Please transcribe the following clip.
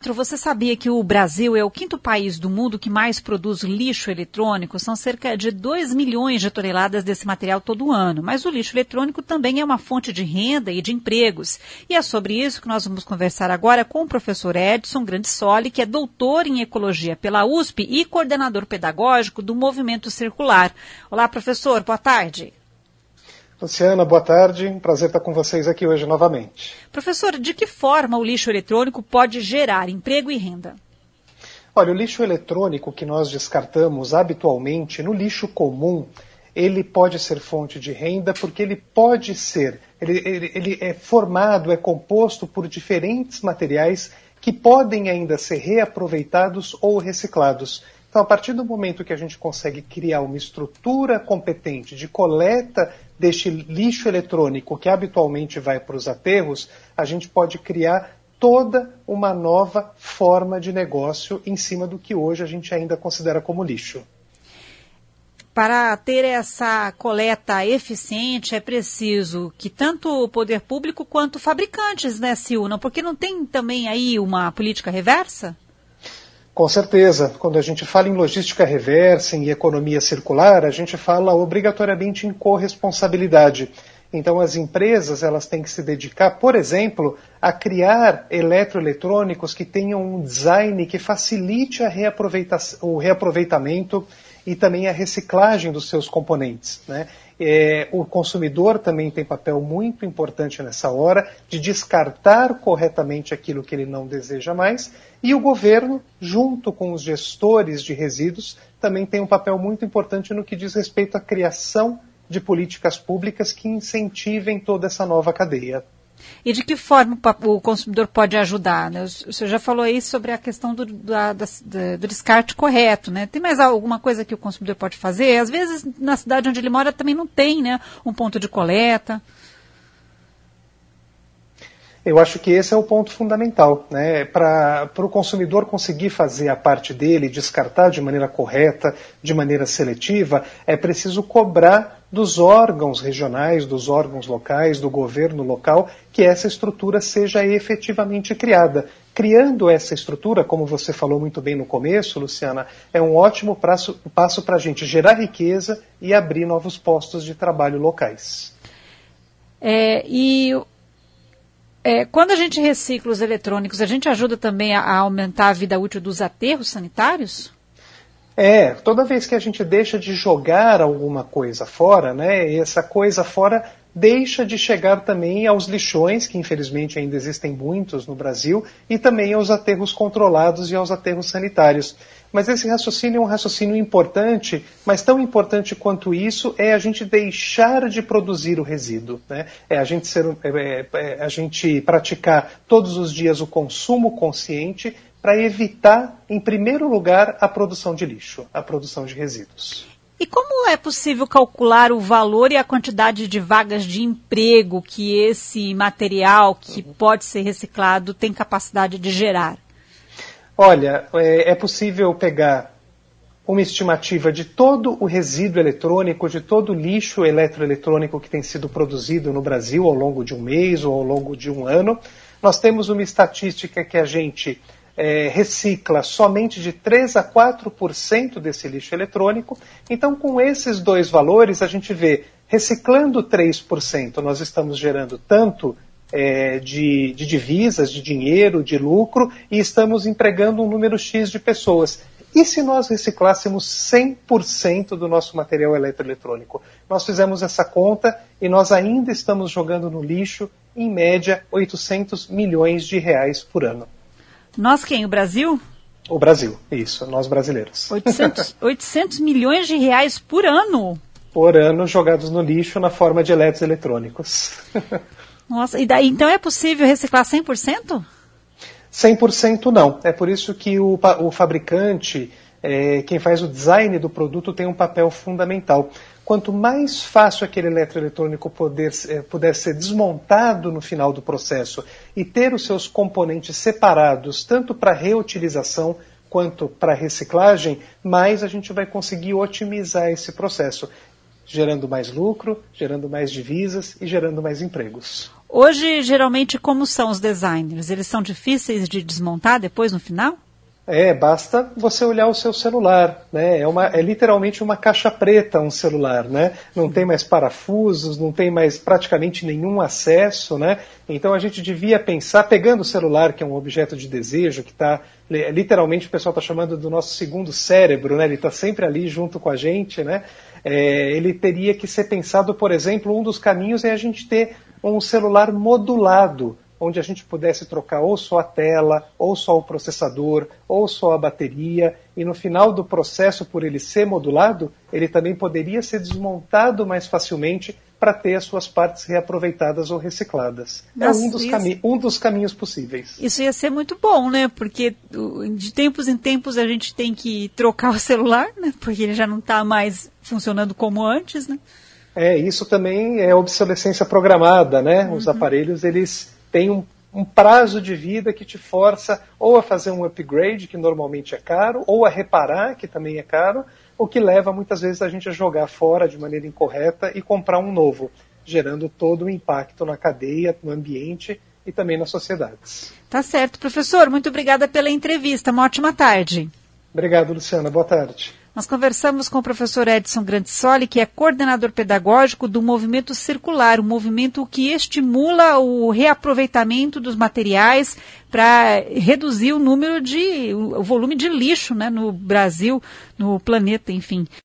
Você sabia que o Brasil é o quinto país do mundo que mais produz lixo eletrônico? São cerca de 2 milhões de toneladas desse material todo ano. Mas o lixo eletrônico também é uma fonte de renda e de empregos. E é sobre isso que nós vamos conversar agora com o professor Edson Grandissoli, que é doutor em ecologia pela USP e coordenador pedagógico do Movimento Circular. Olá, professor, boa tarde. Luciana, boa tarde. Um prazer estar com vocês aqui hoje novamente. Professor, de que forma o lixo eletrônico pode gerar emprego e renda? Olha, o lixo eletrônico que nós descartamos habitualmente no lixo comum, ele pode ser fonte de renda porque ele pode ser, ele é formado, é composto por diferentes materiais que podem ainda ser reaproveitados ou reciclados. Então, a partir do momento que a gente consegue criar uma estrutura competente de coleta deste lixo eletrônico que habitualmente vai para os aterros, a gente pode criar toda uma nova forma de negócio em cima do que hoje a gente ainda considera como lixo. Para ter essa coleta eficiente, é preciso que tanto o poder público quanto fabricantes, né, se unam, porque não tem também aí uma política reversa? Com certeza, quando a gente fala em logística reversa, em economia circular, a gente fala obrigatoriamente em corresponsabilidade. Então as empresas elas têm que se dedicar, por exemplo, a criar eletroeletrônicos que tenham um design que facilite o reaproveitamento e também a reciclagem dos seus componentes, né? O consumidor também tem papel muito importante nessa hora de descartar corretamente aquilo que ele não deseja mais, e o governo, junto com os gestores de resíduos, também tem um papel muito importante no que diz respeito à criação de políticas públicas que incentivem toda essa nova cadeia. E de que forma o consumidor pode ajudar, né? O senhor já falou aí sobre a questão do descarte correto, né? Tem mais alguma coisa que o consumidor pode fazer? Às vezes, na cidade onde ele mora também não tem, né, um ponto de coleta. Eu acho que esse é o ponto fundamental, né? Para o consumidor conseguir fazer a parte dele, descartar de maneira correta, de maneira seletiva, é preciso cobrar dos órgãos regionais, dos órgãos locais, do governo local, que essa estrutura seja efetivamente criada. Criando essa estrutura, como você falou muito bem no começo, Luciana, é um ótimo passo para a gente gerar riqueza e abrir novos postos de trabalho locais. Quando a gente recicla os eletrônicos, a gente ajuda também a aumentar a vida útil dos aterros sanitários? Toda vez que a gente deixa de jogar alguma coisa fora, né, essa coisa fora deixa de chegar também aos lixões, que infelizmente ainda existem muitos no Brasil, e também aos aterros controlados e aos aterros sanitários. Mas esse raciocínio é um raciocínio importante, mas tão importante quanto isso é a gente deixar de produzir o resíduo, né? A gente praticar todos os dias o consumo consciente para evitar, em primeiro lugar, a produção de lixo, a produção de resíduos. E como é possível calcular o valor e a quantidade de vagas de emprego que esse material que pode ser reciclado tem capacidade de gerar? Olha, é possível pegar uma estimativa de todo o resíduo eletrônico, de todo o lixo eletroeletrônico que tem sido produzido no Brasil ao longo de um mês ou ao longo de um ano. Nós temos uma estatística que a gente recicla somente de 3 a 4% desse lixo eletrônico. Então, com esses dois valores, a gente vê, reciclando 3%, nós estamos gerando tanto de divisas, de dinheiro, de lucro, e estamos empregando um número X de pessoas. E se nós reciclássemos 100% do nosso material eletroeletrônico? Nós fizemos essa conta e nós ainda estamos jogando no lixo, em média, 800 milhões de reais por ano. Nós quem? O Brasil? O Brasil, isso, nós brasileiros. 800 milhões de reais por ano? Por ano jogados no lixo na forma de eletroeletrônicos. Nossa, e daí então é possível reciclar 100%? 100% não. É por isso que o fabricante, quem faz o design do produto, tem um papel fundamental. Quanto mais fácil aquele eletroeletrônico puder ser desmontado no final do processo e ter os seus componentes separados, tanto para reutilização quanto para reciclagem, mais a gente vai conseguir otimizar esse processo, gerando mais lucro, gerando mais divisas e gerando mais empregos. Hoje, geralmente, como são os designers? Eles são difíceis de desmontar depois, no final? Basta você olhar o seu celular, né? É literalmente uma caixa preta um celular, né? Não tem mais parafusos, não tem mais praticamente nenhum acesso, né? Então a gente devia pensar, pegando o celular, que é um objeto de desejo, que está, literalmente o pessoal está chamando do nosso segundo cérebro, né? Ele está sempre ali junto com a gente, né? Ele teria que ser pensado, por exemplo, um dos caminhos é a gente ter um celular modulado, onde a gente pudesse trocar ou só a tela, ou só o processador, ou só a bateria, e no final do processo, por ele ser modulado, ele também poderia ser desmontado mais facilmente para ter as suas partes reaproveitadas ou recicladas. Um dos caminhos possíveis. Isso ia ser muito bom, né? Porque de tempos em tempos a gente tem que trocar o celular, né? Porque ele já não está mais funcionando como antes, né? Isso também é obsolescência programada, né? Os aparelhos, eles tem um prazo de vida que te força ou a fazer um upgrade, que normalmente é caro, ou a reparar, que também é caro, o que leva muitas vezes a gente a jogar fora de maneira incorreta e comprar um novo, gerando todo o impacto na cadeia, no ambiente e também nas sociedades. Tá certo, professor. Muito obrigada pela entrevista. Uma ótima tarde. Obrigado, Luciana. Boa tarde. Nós conversamos com o professor Edson Grandissoli, que é coordenador pedagógico do Movimento Circular, um movimento que estimula o reaproveitamento dos materiais para reduzir o volume de lixo, né, no Brasil, no planeta, enfim.